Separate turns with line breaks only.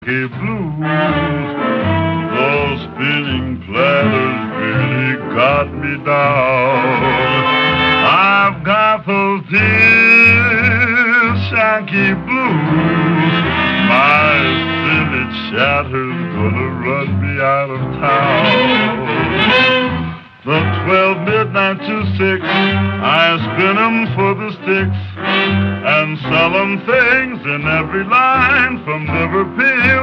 Blues, those spinning platters really got me down. I've got those dear Shanky blues. My spinach shatter's gonna run me out of town. The 12 midnight to 6, I spin 'em for the sticks and sell 'em things in every line from Liverpool